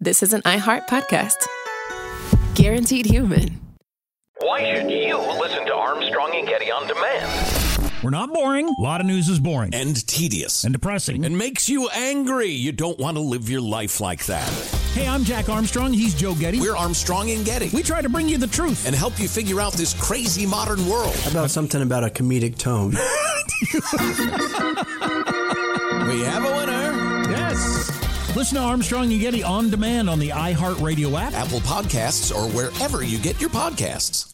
this is an iHeart podcast. Guaranteed human. Why should you listen to Armstrong and Getty on demand? We're not boring. A lot of news is boring. And tedious. And depressing. And makes you angry. You don't want to live your life like that. Hey, I'm Jack Armstrong. He's Joe Getty. We're Armstrong and Getty. We try to bring you the truth. And help you figure out this crazy modern world. How about something about a comedic tone? We have a winner. Yes. Listen to Armstrong and Getty on demand on the iHeartRadio app, Apple Podcasts, or wherever you get your podcasts.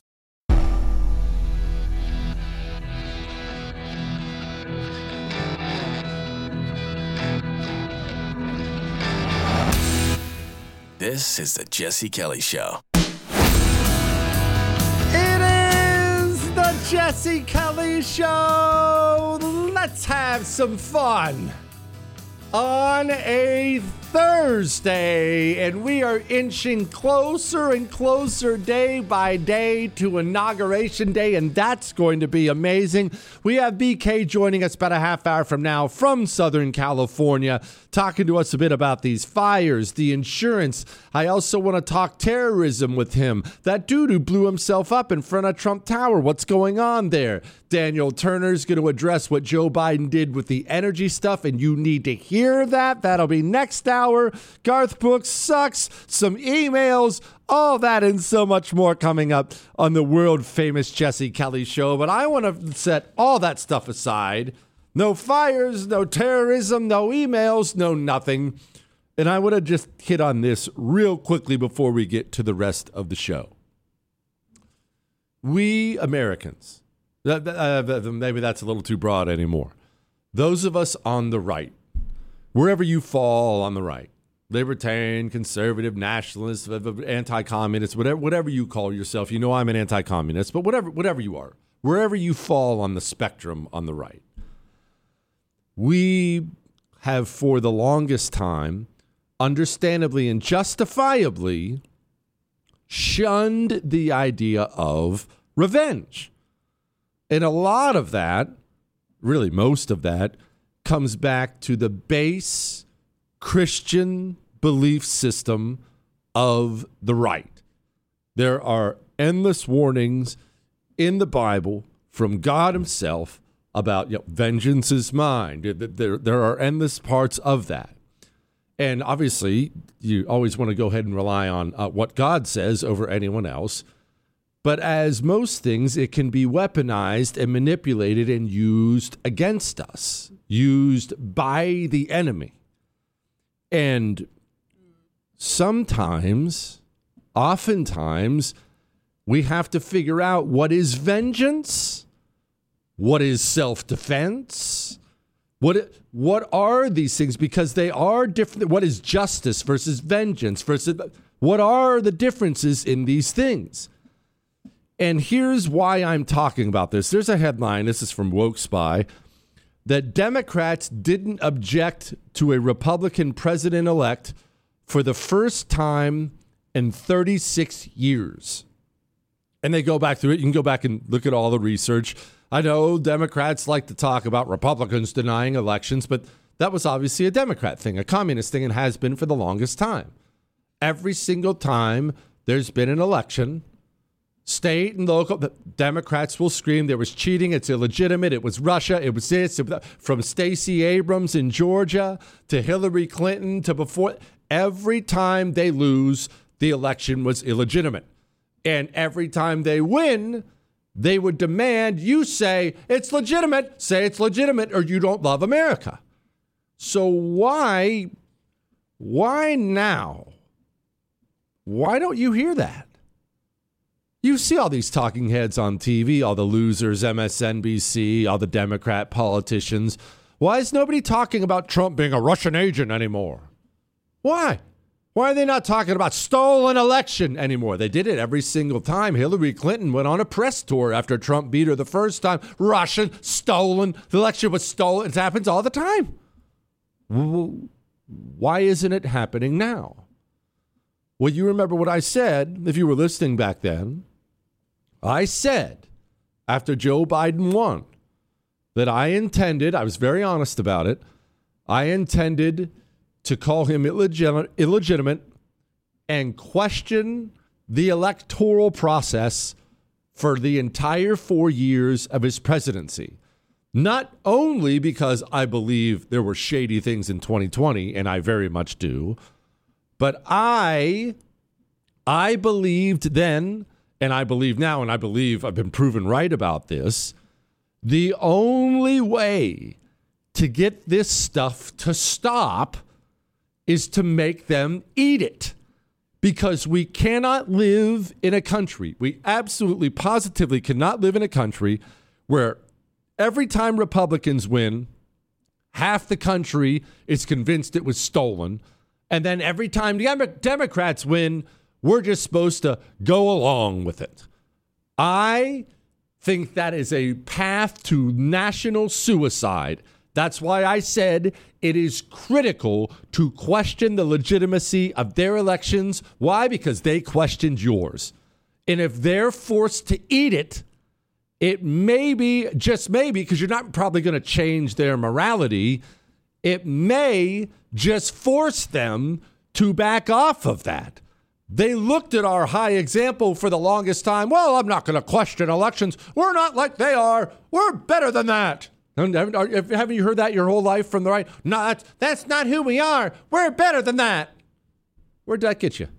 This is the Jesse Kelly Show. It is the Jesse Kelly Show. Let's have some fun on a Thursday, and we are inching closer and closer day by day to Inauguration Day, and that's going to be amazing. We have BK joining us about a half hour from now from Southern California, talking to us a bit about these fires, the insurance. I also want to talk terrorism with him. That dude who blew himself up in front of Trump Tower, what's going on there? Daniel Turner's going to address what Joe Biden did with the energy stuff, and you need to hear that. That'll be next hour. Garth Brooks sucks, some emails, all that and so much more coming up on the world famous Jesse Kelly Show. But I want to set all that stuff aside. No fires, no terrorism, no emails, no nothing. And I want to just hit on this real quickly before we get to the rest of the show. We Americans, maybe that's a little too broad anymore. Those of us on the right, wherever you fall on the right, libertarian, conservative, nationalist, anti-communist, whatever you call yourself. You know I'm an anti-communist, but whatever you are, wherever you fall on the spectrum on the right, we have for the longest time, understandably and justifiably, shunned the idea of revenge. And a lot of that, really most of that, comes back to the base Christian belief system of the right. There are endless warnings in the Bible from God himself about vengeance is mine. There are endless parts of that. And obviously, you always want to go ahead and rely on what God says over anyone else. But as most things, it can be weaponized and manipulated and used against us, used by the enemy. And oftentimes, we have to figure out what is vengeance, what is self-defense, what are these things, because they are different. What is justice versus vengeance versus what are the differences in these things? And here's why I'm talking about this. There's a headline, this is from Woke Spy, that Democrats didn't object to a Republican president-elect for the first time in 36 years. And they go back through it. You can go back and look at all the research. I know Democrats like to talk about Republicans denying elections, but that was obviously a Democrat thing, a communist thing, and has been for the longest time. Every single time there's been an election, state and local, the Democrats will scream there was cheating, it's illegitimate, it was Russia, it was this, from Stacey Abrams in Georgia to Hillary Clinton to before. Every time they lose, the election was illegitimate. And every time they win, they would demand you say it's legitimate, or you don't love America. So why now? Why don't you hear that? You see all these talking heads on TV, all the losers, MSNBC, all the Democrat politicians. Why is nobody talking about Trump being a Russian agent anymore? Why? Why are they not talking about stolen election anymore? They did it every single time. Hillary Clinton went on a press tour after Trump beat her the first time. Russian, stolen. The election was stolen. It happens all the time. Why isn't it happening now? Well, you remember what I said, if you were listening back then. I said, after Joe Biden won, that I was very honest about it, I intended to call him illegitimate and question the electoral process for the entire 4 years of his presidency. Not only because I believe there were shady things in 2020, and I very much do, but I believed then, and I believe now, and I believe I've been proven right about this, the only way to get this stuff to stop is to make them eat it. Because we cannot live in a country, we absolutely positively cannot live in a country where every time Republicans win, half the country is convinced it was stolen. And then every time Democrats win, we're just supposed to go along with it. I think that is a path to national suicide. That's why I said it is critical to question the legitimacy of their elections. Why? Because they questioned yours. And if they're forced to eat it, it may be, just maybe, because you're not probably going to change their morality, it may just force them to back off of that. They looked at our high example for the longest time. Well, I'm not going to question elections. We're not like they are. We're better than that. Haven't you heard that your whole life from the right? No, that's not who we are. We're better than that. Where'd that get you?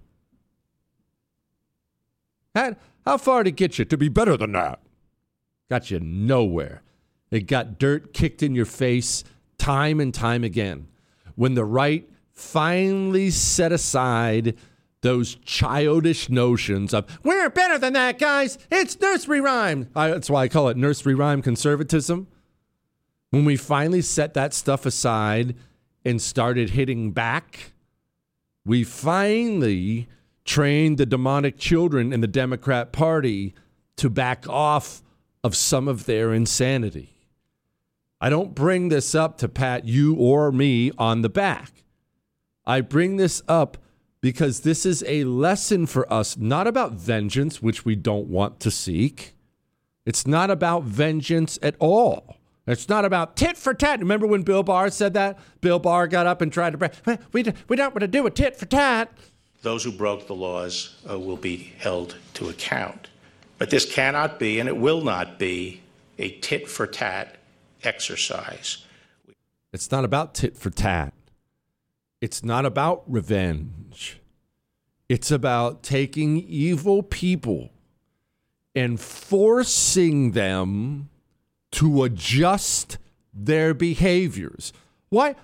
How far did it get you to be better than that? Got you nowhere. It got dirt kicked in your face time and time again. When the right finally set aside those childish notions of, we're better than that, guys. It's nursery rhyme. That's why I call it nursery rhyme conservatism. When we finally set that stuff aside and started hitting back, we finally trained the demonic children in the Democrat Party to back off of some of their insanity. I don't bring this up to pat you or me on the back. I bring this up because this is a lesson for us, not about vengeance, which we don't want to seek. It's not about vengeance at all. It's not about tit for tat. Remember when Bill Barr said that? Bill Barr got up and tried to, we don't want to do a tit for tat. Those who broke the laws will be held to account. But this cannot be, and it will not be, a tit for tat exercise. It's not about tit for tat. It's not about revenge. It's about taking evil people and forcing them to adjust their behaviors. Why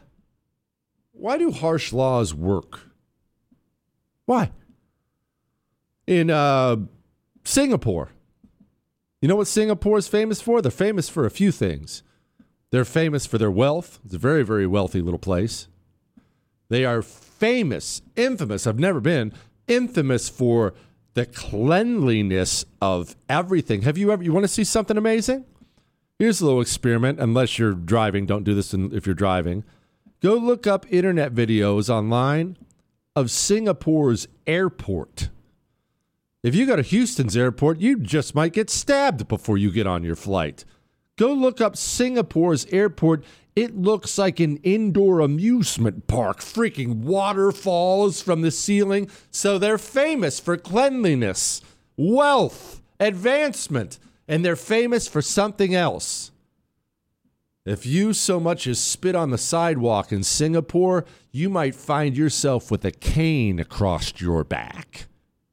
do harsh laws work? Why? In Singapore, you know what Singapore is famous for? They're famous for a few things. They're famous for their wealth. It's a very, very wealthy little place. They are famous, infamous, I've never been, infamous for the cleanliness of everything. You want to see something amazing? Here's a little experiment. Unless you're driving, don't do this if you're driving. Go look up internet videos online of Singapore's airport. If you go to Houston's airport, you just might get stabbed before you get on your flight. Go look up Singapore's airport. It looks like an indoor amusement park. Freaking waterfalls from the ceiling. So they're famous for cleanliness, wealth, advancement, and they're famous for something else. If you so much as spit on the sidewalk in Singapore, you might find yourself with a cane across your back.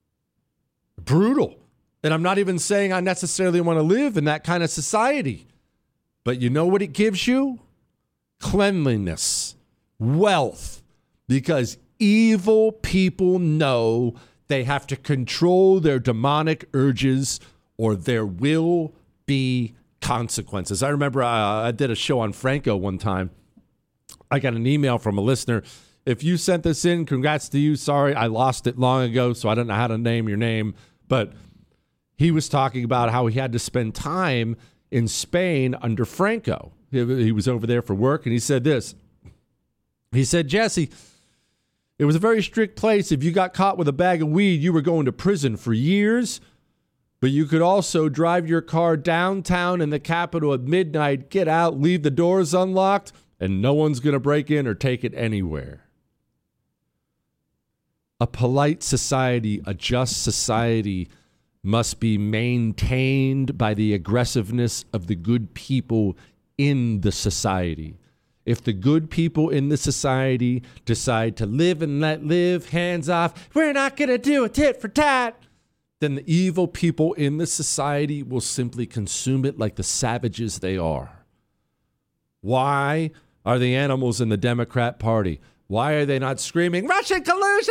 Brutal. And I'm not even saying I necessarily want to live in that kind of society. But you know what it gives you? Cleanliness, wealth. Because evil people know they have to control their demonic urges or there will be consequences. I remember I did a show on Franco one time. I got an email from a listener. If you sent this in, congrats to you. Sorry, I lost it long ago, so I don't know how to name your name. But he was talking about how he had to spend time in Spain under Franco. He was over there for work, and he said this. He said, Jesse, it was a very strict place. If you got caught with a bag of weed, you were going to prison for years. But you could also drive your car downtown in the capital at midnight, get out, leave the doors unlocked, and no one's going to break in or take it anywhere. A polite society, a just society must be maintained by the aggressiveness of the good people in the society. If the good people in the society decide to live and let live, hands off, we're not going to do a tit for tat, then the evil people in the society will simply consume it like the savages they are. Why are the animals in the Democrat Party? Why are they not screaming, Russian collusion?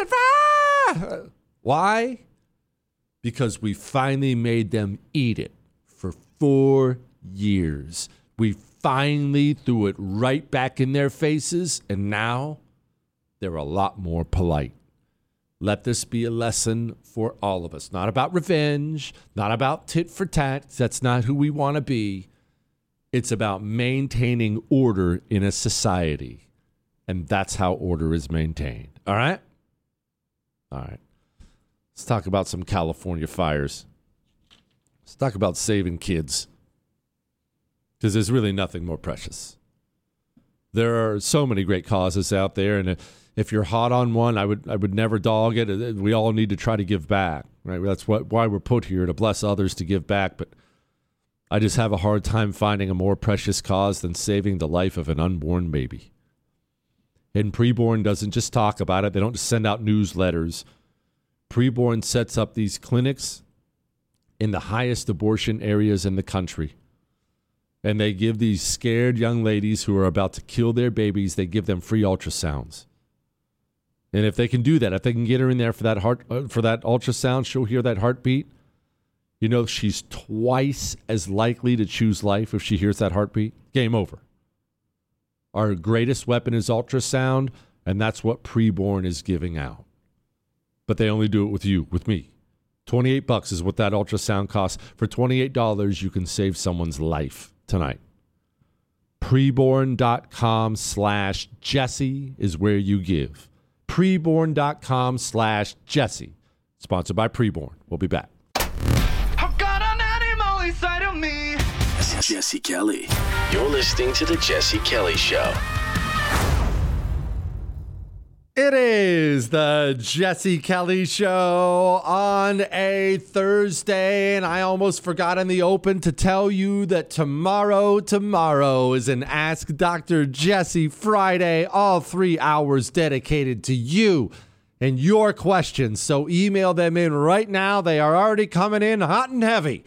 Why? Because we finally made them eat it for 4 years. We finally threw it right back in their faces, and now they're a lot more polite. Let this be a lesson for all of us. Not about revenge, not about tit for tat. That's not who we want to be. It's about maintaining order in a society, and that's how order is maintained. All right? All right. Let's talk about some California fires. Let's talk about saving kids, because there's really nothing more precious. There are so many great causes out there, and if you're hot on one, I would never dog it. We all need to try to give back, right? That's why we're put here, to bless others, to give back. But I just have a hard time finding a more precious cause than saving the life of an unborn baby. And Preborn doesn't just talk about it. They don't just send out newsletters. Preborn sets up these clinics in the highest abortion areas in the country. And they give these scared young ladies who are about to kill their babies, they give them free ultrasounds. And if they can do that, if they can get her in there for that ultrasound, she'll hear that heartbeat. You know, she's twice as likely to choose life if she hears that heartbeat. Game over. Our greatest weapon is ultrasound, and that's what Preborn is giving out. But they only do it with you, with me. $28 is what that ultrasound costs. For $28, you can save someone's life tonight. Preborn.com/Jesse is where you give. Preborn.com/Jesse. Sponsored by Preborn. We'll be back. I've got an animal inside of me. This is Jesse Kelly. You're listening to The Jesse Kelly Show. It is the Jesse Kelly Show on a Thursday, and I almost forgot in the open to tell you that tomorrow is an Ask Dr. Jesse Friday, all 3 hours dedicated to you and your questions. So email them in right now. They are already coming in hot and heavy.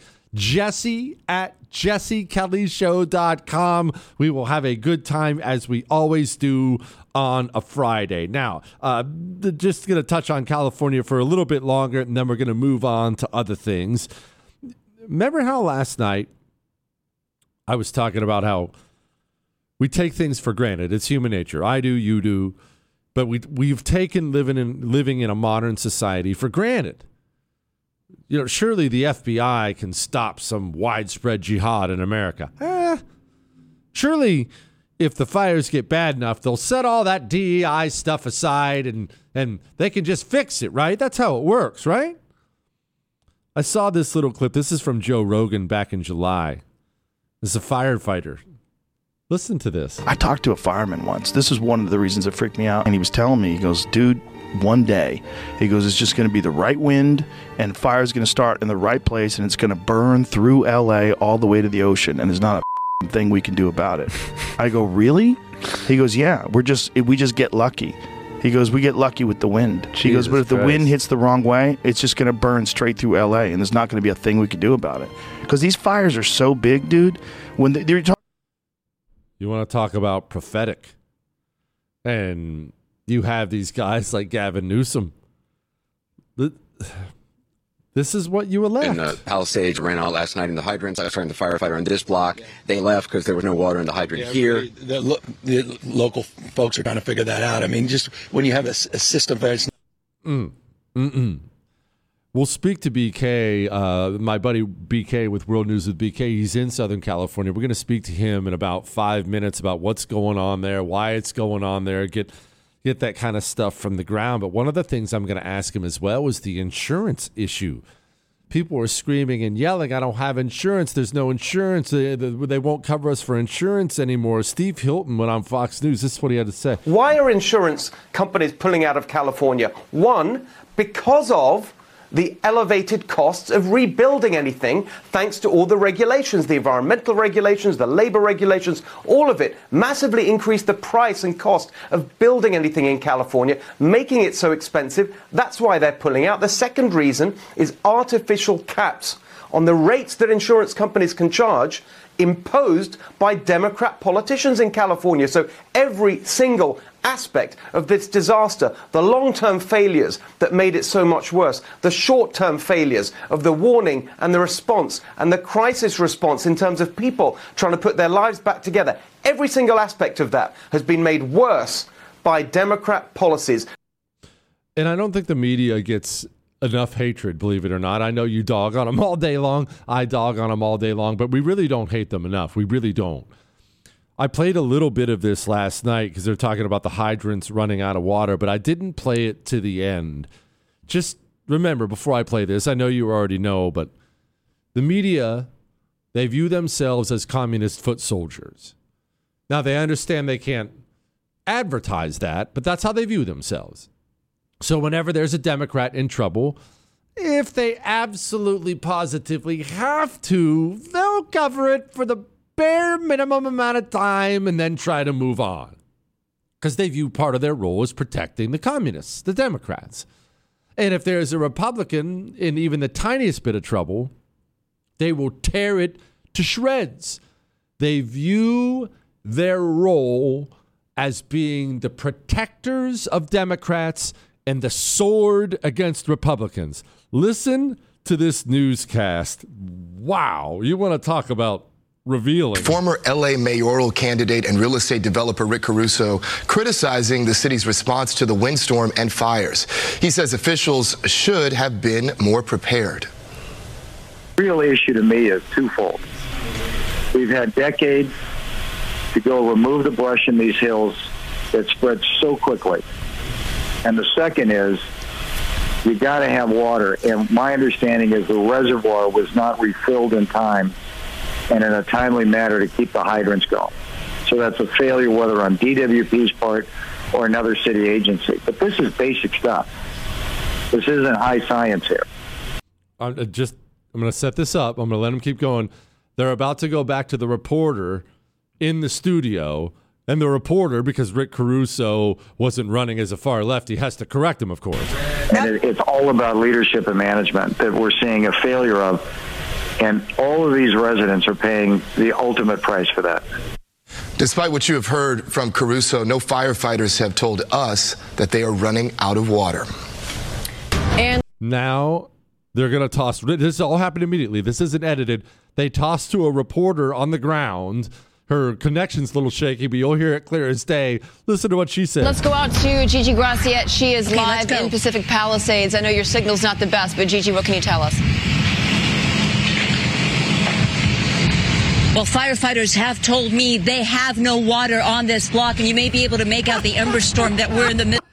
Jesse@jessekellyshow.com. We will have a good time as we always do on a Friday. Now, just going to touch on California for a little bit longer, and then we're going to move on to other things. Remember how last night I was talking about how we take things for granted? It's human nature. I do, you do. But we've taken living in a modern society for granted. You know, surely the FBI can stop some widespread jihad in America. Surely if the fires get bad enough, they'll set all that DEI stuff aside and they can just fix it, right? That's how it works, right? I saw this little clip. This is from Joe Rogan back in July. This is a firefighter. Listen to this. I talked to a fireman once. This is one of the reasons it freaked me out. And he was telling me, he goes, dude, one day, he goes, it's just going to be the right wind and fire's going to start in the right place and it's going to burn through LA all the way to the ocean. And there's not a thing we can do about it. I go, really? He goes, yeah, we just get lucky. He goes, we get lucky with the wind. He goes, but if the wind hits the wrong way, it's just going to burn straight through LA and there's not going to be a thing we can do about it. Because these fires are so big, dude. When they're talking. You want to talk about prophetic. And you have these guys like Gavin Newsom. This is what you elect. And the Palisades ran out last night in the hydrants. I was talking to the firefighter on this block. They left because there was no water in the hydrant here. The local folks are trying to figure that out. I mean, just when you have a system that's... We'll speak to BK, my buddy BK with World News with BK. He's in Southern California. We're going to speak to him in about 5 minutes about what's going on there, why it's going on there, get that kind of stuff from the ground. But one of the things I'm going to ask him as well is the insurance issue. people were screaming and yelling, I don't have insurance. There's no insurance. They won't cover us for insurance anymore. Steve Hilton went on Fox News. This is what he had to say. Why are insurance companies pulling out of California? One, because of the elevated costs of rebuilding anything, thanks to all the regulations, the environmental regulations, the labor regulations, all of it massively increased the price and cost of building anything in California, making it so expensive. That's why they're pulling out. The second reason is artificial caps on the rates that insurance companies can charge, imposed by Democrat politicians in California. So every single aspect of this disaster, the long-term failures that made it so much worse, the short-term failures of the warning and the response and the crisis response in terms of people trying to put their lives back together, every single aspect of that has been made worse by Democrat policies. And I don't think the media gets enough hatred, believe it or not. I know you dog on them all day long. I dog on them all day long, but we really don't hate them enough. We really don't. I played a little bit of this last night because they're talking about the hydrants running out of water, but I didn't play it to the end. Just remember, before I play this, I know you already know, but the media, they view themselves as communist foot soldiers. Now, they understand they can't advertise that, but that's how they view themselves. So whenever there's a Democrat in trouble, if they absolutely positively have to, they'll cover it for the bare minimum amount of time and then try to move on. Because they view part of their role as protecting the communists, the Democrats. And if there's a Republican in even the tiniest bit of trouble, they will tear it to shreds. They view their role as being the protectors of Democrats and the sword against Republicans. Listen to this newscast. Wow, you want to talk about revealing. Former LA mayoral candidate and real estate developer Rick Caruso criticizing the city's response to the windstorm and fires. He says officials should have been more prepared. The real issue to me is twofold. We've had decades to go remove the brush in these hills that spread so quickly. And the second is, you got to have water. And my understanding is the reservoir was not refilled in time and in a timely manner to keep the hydrants going. So that's a failure, whether on DWP's part or another city agency. But this is basic stuff. This isn't high science here. I'm going to set this up. I'm going to let them keep going. They're about to go back to the reporter in the studio. And the reporter, because Rick Caruso wasn't running as a far left, he has to correct him, of course. And it's all about leadership and management that we're seeing a failure of. And all of these residents are paying the ultimate price for that. Despite what you have heard from Caruso, no firefighters have told us that they are running out of water. And now they're going to toss. This all happened immediately. This isn't edited. They toss to a reporter on the ground. Her connection's a little shaky, but you'll hear it clear as day. Listen to what she said. Let's go out to Gigi Graciette. She is live in Pacific Palisades. I know your signal's not the best, but Gigi, what can you tell us? Well, firefighters have told me they have no water on this block, and you may be able to make out the ember storm that we're in the middle.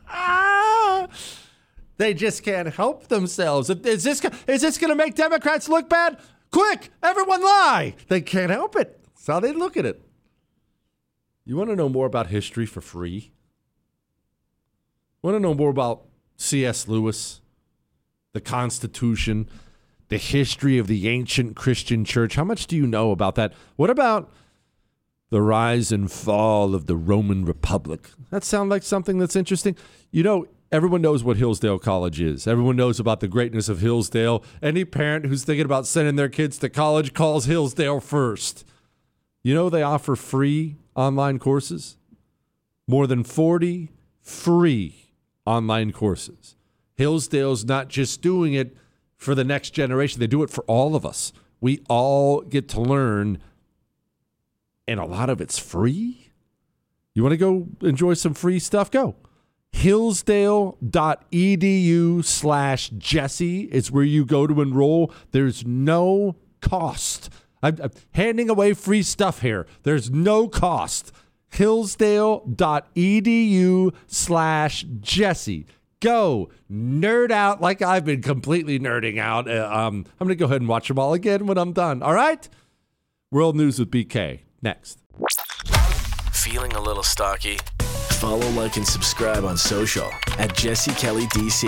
They just can't help themselves. Is this going to make Democrats look bad? Quick, everyone lie. They can't help it. That's how they look at it. You want to know more about history for free? Want to know more about C.S. Lewis, the Constitution, the history of the ancient Christian church? How much do you know about that? What about the rise and fall of the Roman Republic? That sound like something that's interesting? You know, everyone knows what Hillsdale College is. Everyone knows about the greatness of Hillsdale. Any parent who's thinking about sending their kids to college calls Hillsdale first. You know, they offer free online courses. More than 40 free online courses. Hillsdale's not just doing it for the next generation. They do it for all of us. We all get to learn, and a lot of it's free. You want to go enjoy some free stuff? Go. Hillsdale.edu/Jesse is where you go to enroll. There's no cost. I'm handing away free stuff here. There's no cost. Hillsdale.edu/Jesse. go nerd out like I've been completely nerding out. I'm going to go ahead and watch them all again when I'm done. All right? World News with BK. Next. Feeling a little stocky? Follow, like, and subscribe on social at Jesse Kelly DC.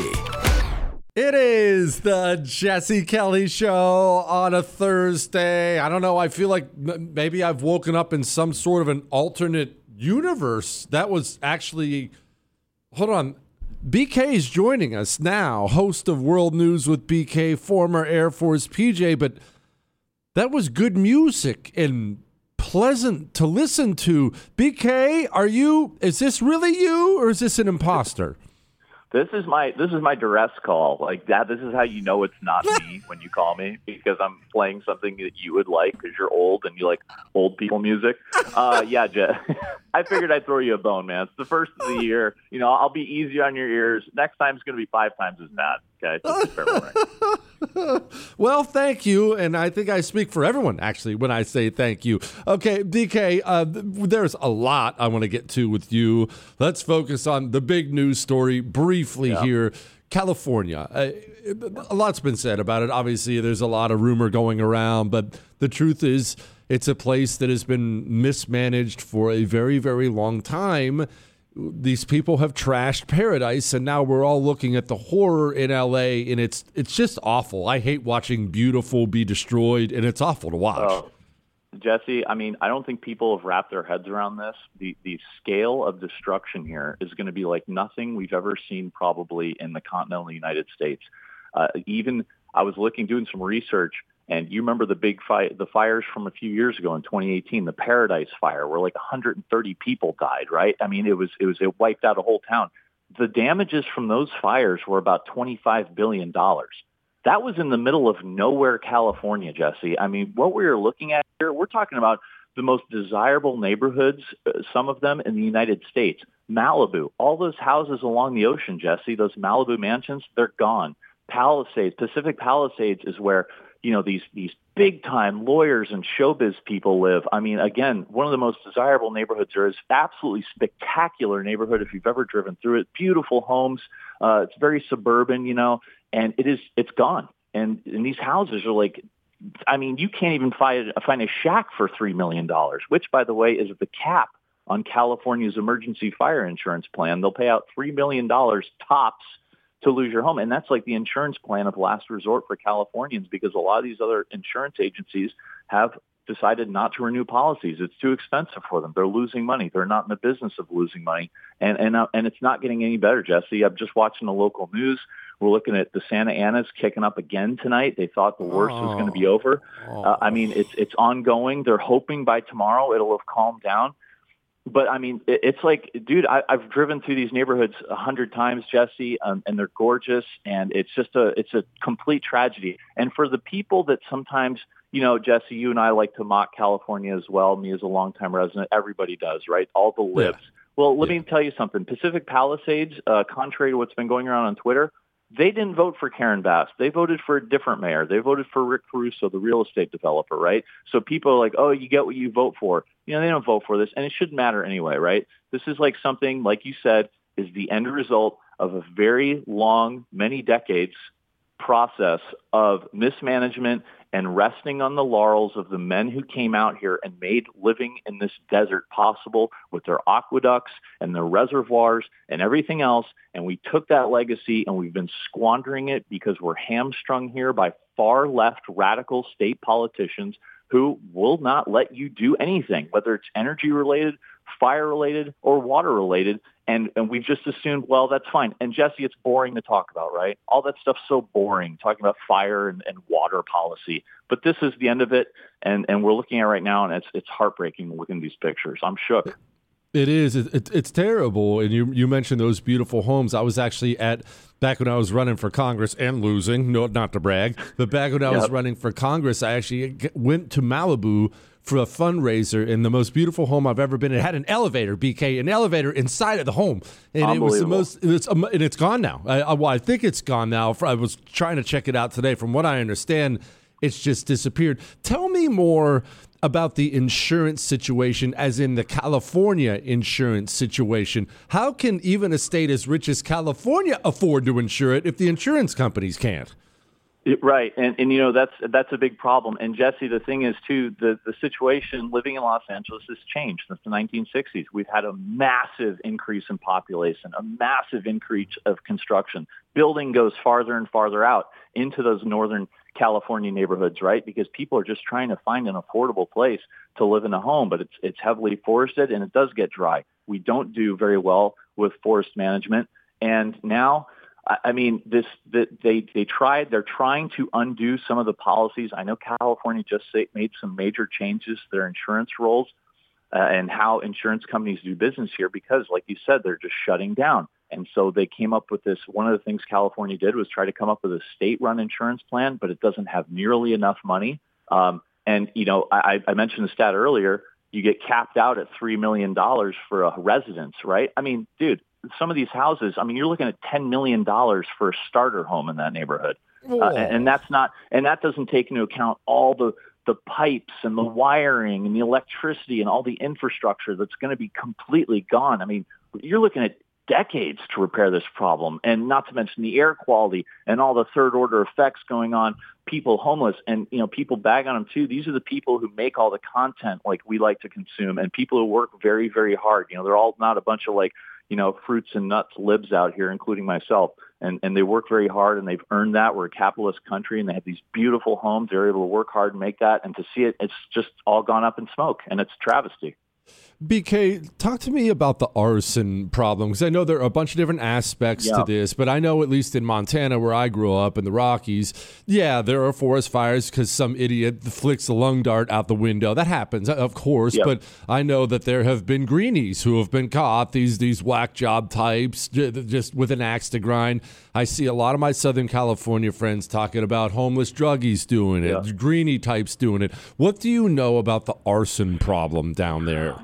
It is the Jesse Kelly Show on a Thursday. I don't know. I feel like maybe I've woken up in some sort of an alternate universe. That was actually... Hold on. BK is joining us now, host of World News with BK, former Air Force PJ, but that was good music and pleasant to listen to. BK, is this really you or is this an imposter? This is my duress call. Like that. This is how you know it's not me when you call me, because I'm playing something that you would like because you're old and you like old people music. Yeah, Jess. I figured I'd throw you a bone, man. It's the first of the year. You know, I'll be easy on your ears. Next time it's going to be 5 times as bad. Okay, so it's fair warning. Well, thank you, and I think I speak for everyone, actually, when I say thank you. Okay, DK, there's a lot I want to get to with you. Let's focus on the big news story briefly here. California. A lot's been said about it. Obviously, there's a lot of rumor going around, but the truth is it's a place that has been mismanaged for a very, very long time. These people have trashed paradise, and now we're all looking at the horror in LA, and it's just awful. I hate watching beautiful be destroyed, and it's awful to watch. Jesse, I mean, I don't think people have wrapped their heads around this. The scale of destruction here is going to be like nothing we've ever seen probably in the continental United States. Even I was doing some research, and you remember the fires from a few years ago in 2018, the Paradise Fire, where like 130 people died, right? I mean, it wiped out a whole town. The damages from those fires were about $25 billion. That was in the middle of nowhere, California, Jesse. I mean, what we're looking at here, we're talking about the most desirable neighborhoods, some of them in the United States. Malibu, all those houses along the ocean, Jesse, those Malibu mansions, they're gone. Palisades, Pacific Palisades is where, you know, these big-time lawyers and showbiz people live. I mean, again, one of the most desirable neighborhoods. There is absolutely spectacular neighborhood if you've ever driven through it. Beautiful homes. It's very suburban, you know, and it's gone. And these houses are like, I mean, you can't even find a shack for $3 million, which, by the way, is the cap on California's emergency fire insurance plan. They'll pay out $3 million tops to lose your home. And that's like the insurance plan of last resort for Californians, because a lot of these other insurance agencies have decided not to renew policies. It's too expensive for them. They're losing money. They're not in the business of losing money. And it's not getting any better, Jesse. I'm just watching the local news. We're looking at the Santa Ana's kicking up again tonight. They thought the worst was going to be over. I mean, it's ongoing. They're hoping by tomorrow it'll have calmed down. But, I mean, it's like, dude, I've driven through these neighborhoods 100 times, Jesse, and they're gorgeous, and it's a complete tragedy. And for the people that sometimes, you know, Jesse, you and I like to mock California as well, me as a longtime resident, everybody does, right? All the libs. Yeah. Well, let me tell you something. Pacific Palisades, contrary to what's been going around on Twitter, they didn't vote for Karen Bass. They voted for a different mayor. They voted for Rick Caruso, the real estate developer, right? So people are like, oh, you get what you vote for. You know, they don't vote for this, and it shouldn't matter anyway, right? This is like something, like you said, is the end result of a very long, many decades process of mismanagement and resting on the laurels of the men who came out here and made living in this desert possible with their aqueducts and their reservoirs and everything else. And we took that legacy and we've been squandering it because we're hamstrung here by far left radical state politicians who will not let you do anything, whether it's energy related, fire related, or water related. And we've just assumed, well, that's fine. And Jesse, it's boring to talk about, right? All that stuff's so boring, talking about fire and water policy. But this is the end of it, and we're looking at it right now, and it's heartbreaking looking at these pictures. I'm shook. It is. It's terrible. And you mentioned those beautiful homes. I was actually back when I was running for Congress and losing, no, not to brag, but back when I was running for Congress, I actually went to Malibu for a fundraiser in the most beautiful home I've ever been in. It had an elevator, BK, an elevator inside of the home. And it was the most, and it's gone now. I think it's gone now. I was trying to check it out today. From what I understand, it's just disappeared. Tell me more about the insurance situation, as in the California insurance situation. How can even a state as rich as California afford to insure it if the insurance companies can't? Right. And you know, that's a big problem. And Jesse, the thing is too, the situation living in Los Angeles has changed since the 1960s. We've had a massive increase in population, a massive increase of construction. Building goes farther and farther out into those northern California neighborhoods, right? Because people are just trying to find an affordable place to live in a home, but it's heavily forested and it does get dry. We don't do very well with forest management. And now, I mean, they're trying to undo some of the policies. I know California just made some major changes to their insurance rules and how insurance companies do business here because, like you said, they're just shutting down. And so they came up with this. One of the things California did was try to come up with a state-run insurance plan, but it doesn't have nearly enough money. And, you know, I mentioned the stat earlier. You get capped out at $3 million for a residence, right? I mean, dude, some of these houses, I mean, you're looking at $10 million for a starter home in that neighborhood. And that doesn't take into account all the pipes and the wiring and the electricity and all the infrastructure that's going to be completely gone. I mean, you're looking at decades to repair this problem, and not to mention the air quality and all the third order effects going on, people homeless, and, you know, people bag on them too. These are the people who make all the content like we like to consume, and people who work very, very hard. You know, they're all not a bunch of, like, you know, fruits and nuts libs out here, including myself. And they work very hard, and they've earned that. We're a capitalist country, and they have these beautiful homes. They're able to work hard and make that. And to see it, it's just all gone up in smoke, and it's a travesty. BK, talk to me about the arson problem, because I know there are a bunch of different aspects to this, but I know at least in Montana, where I grew up, in the Rockies, there are forest fires because some idiot flicks a lung dart out the window. That happens, of course, but I know that there have been greenies who have been caught, these whack job types, just with an axe to grind. I see a lot of my Southern California friends talking about homeless druggies doing it, greenie types doing it. What do you know about the arson problem down there?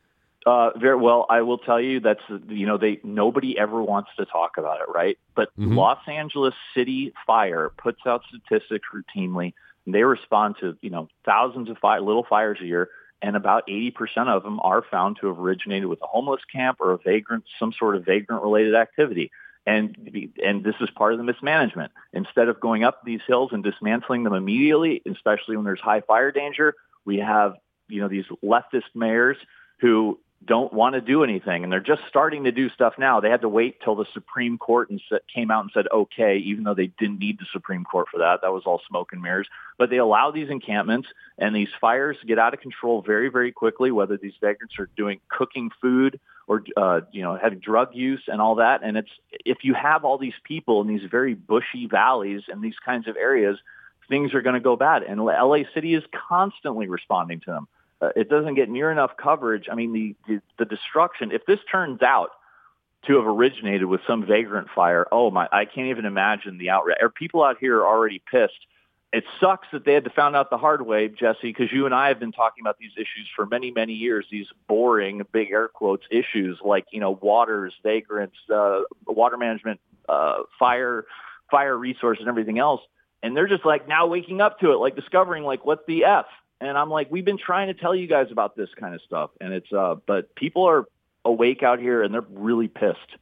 Very well. I will tell you that's, you know, nobody ever wants to talk about it, right? But Los Angeles City Fire puts out statistics routinely, and they respond to, you know, thousands of little fires a year, and about 80% of them are found to have originated with a homeless camp or a vagrant, some sort of vagrant-related activity. And this is part of the mismanagement. Instead of going up these hills and dismantling them immediately, especially when there's high fire danger, we have, you know, these leftist mayors who don't want to do anything, and they're just starting to do stuff now. They had to wait till the Supreme Court came out and said okay, even though they didn't need the Supreme Court for that. That was all smoke and mirrors. But they allow these encampments, and these fires get out of control very, very quickly, whether these vagrants are cooking food or you know, having drug use and all that. And if you have all these people in these very bushy valleys and these kinds of areas, things are going to go bad. And LA City is constantly responding to them. It doesn't get near enough coverage. I mean, the destruction, if this turns out to have originated with some vagrant fire, oh my, I can't even imagine the outrage. People out here are already pissed. It sucks that they had to find out the hard way, Jesse, because you and I have been talking about these issues for many, many years, these boring, big air quotes issues like, you know, waters, vagrants, water management, fire resources and everything else. And they're just like now waking up to it, like discovering like, what's the F? And I'm like, we've been trying to tell you guys about this kind of stuff. And it's, but people are awake out here and they're really pissed.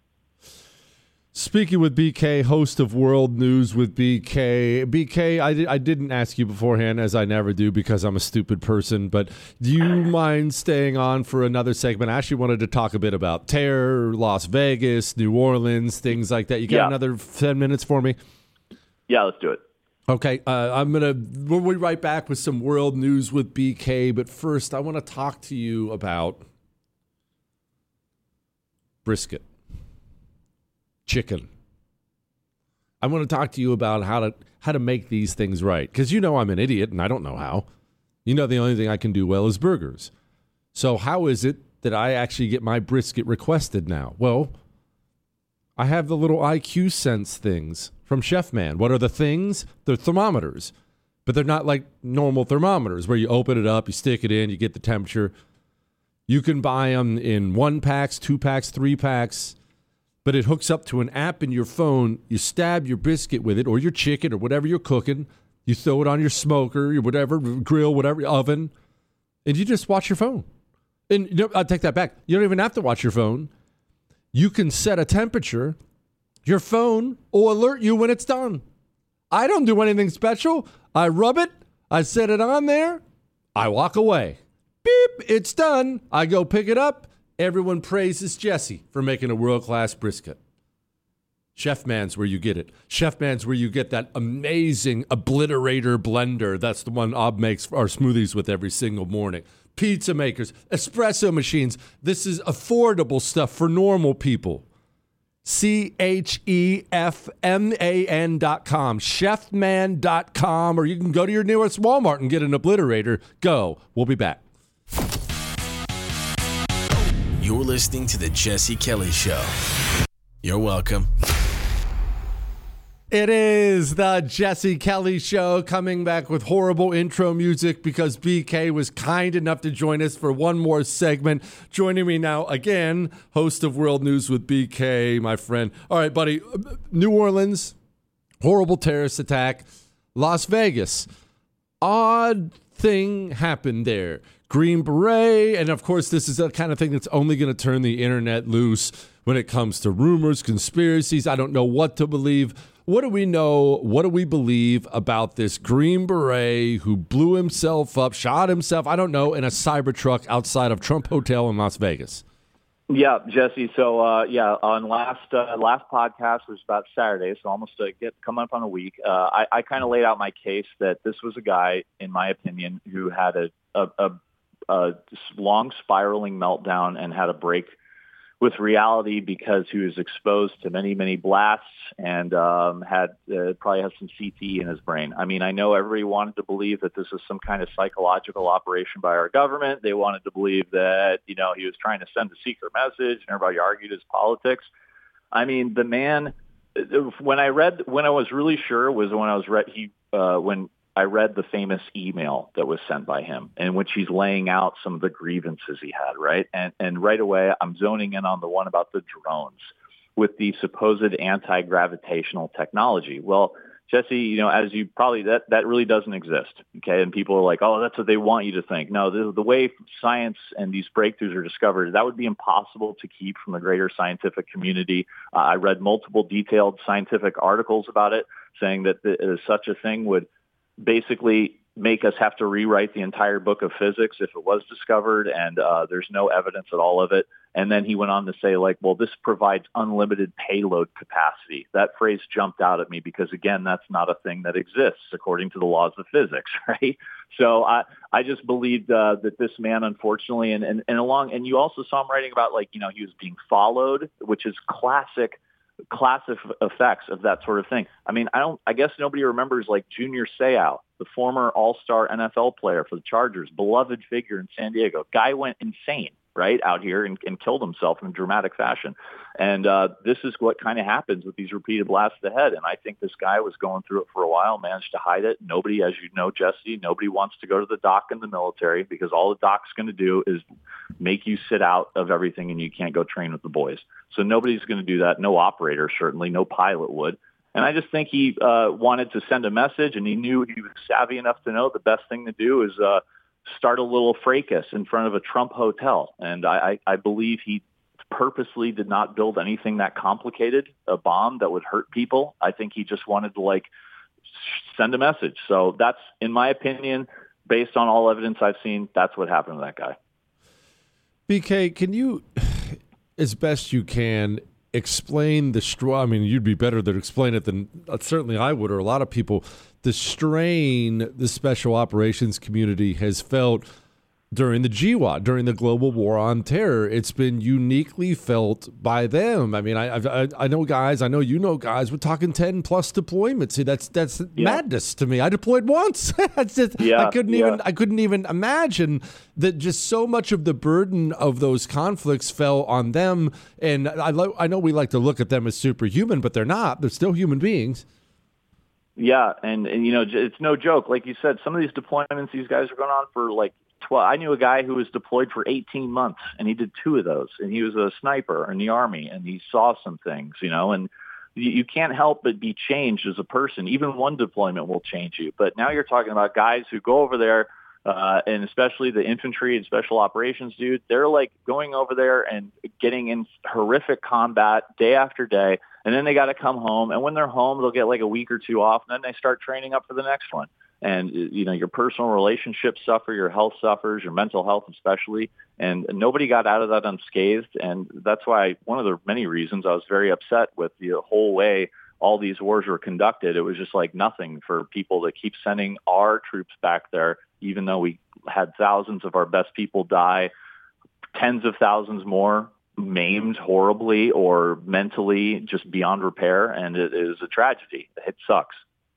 Speaking with BK, host of World News with BK. BK, I didn't ask you beforehand, as I never do because I'm a stupid person, but do you mind staying on for another segment? I actually wanted to talk a bit about terror, Las Vegas, New Orleans, things like that. You got another 10 minutes for me? Yeah, let's do it. Okay, we'll be right back with some World News with BK, but first I want to talk to you about brisket, chicken. I want to talk to you about how to make these things right, because you know I'm an idiot and I don't know how. You know the only thing I can do well is burgers. So how is it that I actually get my brisket requested now? Well, I have the little IQ Sense things from Chef Man. What are the things? They're thermometers, but they're not like normal thermometers where you open it up, you stick it in, you get the temperature. You can buy them in 1-packs, 2-packs, 3-packs, but it hooks up to an app in your phone. You stab your biscuit with it or your chicken or whatever you're cooking. You throw it on your smoker, your whatever grill, whatever oven. and you just watch your phone. And I'll take that back. You don't even have to watch your phone. You can set a temperature. Your phone will alert you when it's done. I don't do anything special. I rub it. I set it on there. I walk away. Beep, it's done. I go pick it up. Everyone praises Jesse for making a world-class brisket. Chef Man's where you get it. Chef Man's where you get that amazing Obliterator blender. That's the one Ob makes our smoothies with every single morning. Pizza makers, espresso machines. This is affordable stuff for normal people. CHEFMAN.com, chefman.com, or you can go to your nearest Walmart and get an Obliterator. Go. We'll be back. You're listening to The Jesse Kelly Show. You're welcome. It is the Jesse Kelly Show, coming back with horrible intro music because BK was kind enough to join us for one more segment. Joining me now again, host of World News with BK, my friend. All right, buddy. New Orleans, horrible terrorist attack. Las Vegas, odd thing happened there. Green Beret, and of course, this is the kind of thing that's only going to turn the internet loose when it comes to rumors, conspiracies. I don't know what to believe. What do we know? What do we believe about this Green Beret who blew himself up, shot himself, I don't know, in a Cybertruck outside of Trump Hotel in Las Vegas? Yeah, Jesse. So, on last podcast was about Saturday, so almost coming up on a week. I kind of laid out my case that this was a guy, in my opinion, who had a long spiraling meltdown and had a break with reality because he was exposed to many, many blasts and probably has some CTE in his brain. I mean, I know everybody wanted to believe that this is some kind of psychological operation by our government. They wanted to believe that, he was trying to send a secret message, and everybody argued his politics. I mean, the man, when I was really sure was when I read the famous email that was sent by him in which he's laying out some of the grievances he had, right? And right away, I'm zoning in on the one about the drones with the supposed anti-gravitational technology. Well, Jesse, as you probably, that really doesn't exist, okay? And people are like, oh, that's what they want you to think. No, the way science and these breakthroughs are discovered, that would be impossible to keep from the greater scientific community. I read multiple detailed scientific articles about it saying that such a thing would basically make us have to rewrite the entire book of physics if it was discovered, and there's no evidence at all of it. And then he went on to say, this provides unlimited payload capacity. That phrase jumped out at me because, again, that's not a thing that exists according to the laws of physics, right? So I just believed that this man, unfortunately, and you also saw him writing about, he was being followed, which is classic effects of that sort of thing. I mean, I guess nobody remembers Junior Seau, the former all-star NFL player for the Chargers, beloved figure in San Diego. Guy went insane, right, out here and killed himself in a dramatic fashion. And this is what kind of happens with these repeated blasts to the head. And I think this guy was going through it for a while, managed to hide it. Nobody, as you know, Jesse, nobody wants to go to the doc in the military because all the doc's going to do is make you sit out of everything and you can't go train with the boys. So nobody's going to do that. No operator, certainly. No pilot would. And I just think he wanted to send a message, and he knew he was savvy enough to know the best thing to do is start a little fracas in front of a Trump hotel. And I believe he purposely did not build anything that complicated, a bomb that would hurt people. I think he just wanted to send a message. So that's, in my opinion, based on all evidence I've seen, that's what happened to that guy. BK, can you, as best you can, explain the strain? I mean, you'd be better to explain it than certainly I would, or a lot of people. The strain the special operations community has felt during the GWOT, during the global war on terror. It's been uniquely felt by them. I mean, I know guys, I know you know guys, we're talking 10 plus deployments. See, that's madness to me. I deployed once. I couldn't even imagine that just so much of the burden of those conflicts fell on them. And I know we like to look at them as superhuman, but they're not. They're still human beings. Yeah, and it's no joke. Like you said, some of these deployments, these guys are going on for 12. I knew a guy who was deployed for 18 months, and he did 2 of those. And he was a sniper in the Army, and he saw some things, and you can't help but be changed as a person. Even one deployment will change you. But now you're talking about guys who go over there, and especially the infantry and special operations dude, they're like going over there and getting in horrific combat day after day. And then they got to come home. And when they're home, they'll get like a week or two off. And then they start training up for the next one. And, you know, your personal relationships suffer, your health suffers, your mental health especially. And nobody got out of that unscathed. And that's why one of the many reasons I was very upset with the whole way all these wars were conducted. It was just like nothing for people to keep sending our troops back there, even though we had thousands of our best people die, tens of thousands more maimed horribly or mentally just beyond repair. And it is a tragedy. It sucks.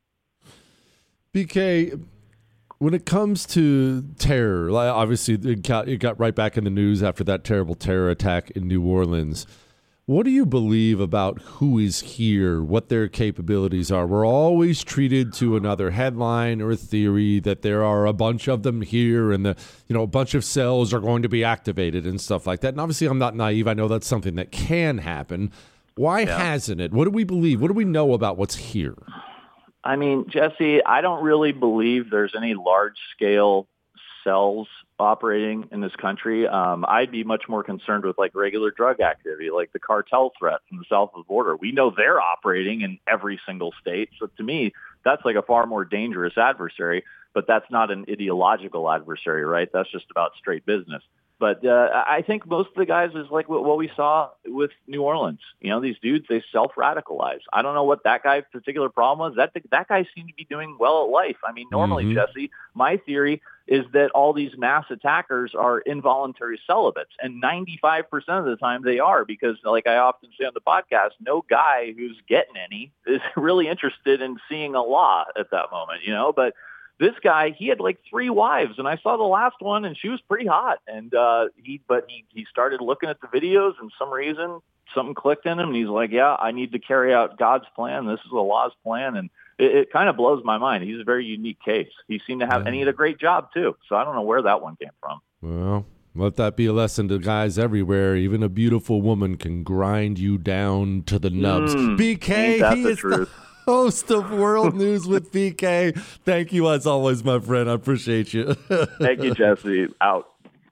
BK, when it comes to terror, obviously it got right back in the news after that terrible terror attack in New Orleans. What do you believe about who is here, what their capabilities are? We're always treated to another headline or a theory that there are a bunch of them here and a bunch of cells are going to be activated and stuff like that. And obviously I'm not naive. I know that's something that can happen. Why hasn't it? What do we believe? What do we know about what's here? I mean, Jesse, I don't really believe there's any large-scale cells operating in this country. I'd be much more concerned with like regular drug activity, like the cartel threat from the south of the border. We know they're operating in every single state. So to me, that's like a far more dangerous adversary, but that's not an ideological adversary, right? That's just about straight business. But I think most of the guys is like what we saw with New Orleans. You know, these dudes, they self-radicalize. I don't know what that guy's particular problem was. That guy seemed to be doing well at life. I mean, normally, Jesse, my theory is that all these mass attackers are involuntary celibates. And 95% of the time they are, because like I often say on the podcast, no guy who's getting any is really interested in seeing Allah at that moment, you know, but this guy, he had like 3 wives, and I saw the last one, and she was pretty hot. And he started looking at the videos, and some reason something clicked in him, and he's like, "Yeah, I need to carry out God's plan. This is Allah's plan." And it kind of blows my mind. He's a very unique case. He seemed to have, and he had a great job too. So I don't know where that one came from. Well, let that be a lesson to guys everywhere. Even a beautiful woman can grind you down to the nubs. BK, he is the host of World News with BK. Thank you as always, my friend. I appreciate you. Thank you, Jesse. Out.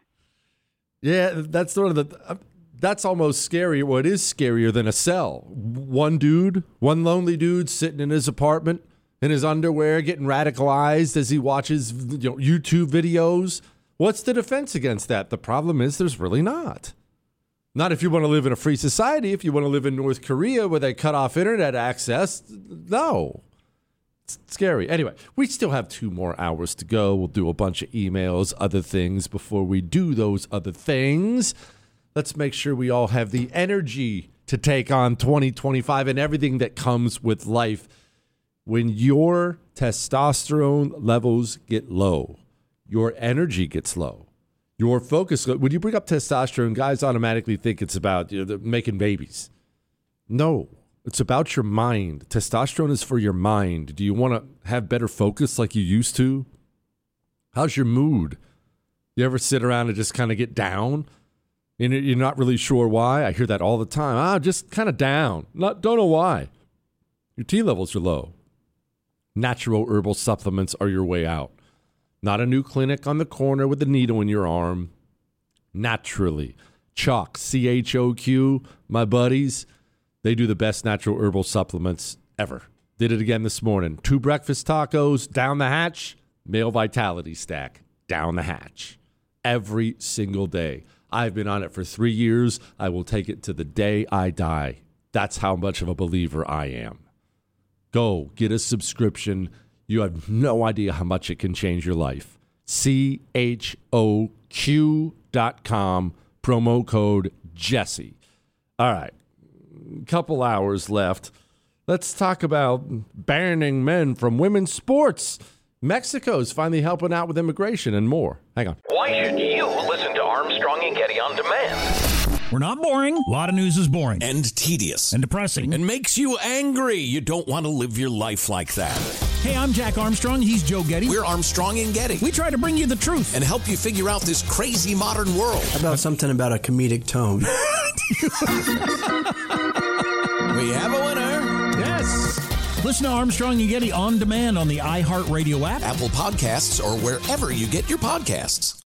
Yeah, that's sort of that's almost scary. Well, it is scarier than a cell. One lonely dude sitting in his apartment in his underwear getting radicalized as he watches YouTube videos. What's the defense against that? The problem is there's really not. Not if you want to live in a free society. If you want to live in North Korea where they cut off internet access, no. It's scary. Anyway, we still have 2 more hours to go. We'll do a bunch of emails, other things. Before we do those other things, let's make sure we all have the energy to take on 2025 and everything that comes with life. When your testosterone levels get low, your energy gets low. Your focus, when you bring up testosterone, guys automatically think it's about making babies. No, it's about your mind. Testosterone is for your mind. Do you want to have better focus like you used to? How's your mood? You ever sit around and just kind of get down? And you're not really sure why? I hear that all the time. Just kind of down. Don't know why. Your T levels are low. Natural herbal supplements are your way out. Not a new clinic on the corner with a needle in your arm. Naturally. Choq, CHOQ, my buddies, they do the best natural herbal supplements ever. Did it again this morning. 2 breakfast tacos, down the hatch. Male Vitality Stack, down the hatch. Every single day. I've been on it for 3 years. I will take it to the day I die. That's how much of a believer I am. Go, get a subscription. You have no idea how much it can change your life. CHOQ.com, promo code Jesse. All right, couple hours left. Let's talk about banning men from women's sports. Mexico's finally helping out with immigration and more. Hang on. Why should you listen to Armstrong and Getty on demand? We're not boring. A lot of news is boring. And tedious. And depressing. And makes you angry. You don't want to live your life like that. Hey, I'm Jack Armstrong. He's Joe Getty. We're Armstrong and Getty. We try to bring you the truth. And help you figure out this crazy modern world. How about something about a comedic tone? We have a winner. Yes. Listen to Armstrong and Getty on demand on the iHeartRadio app, Apple Podcasts, or wherever you get your podcasts.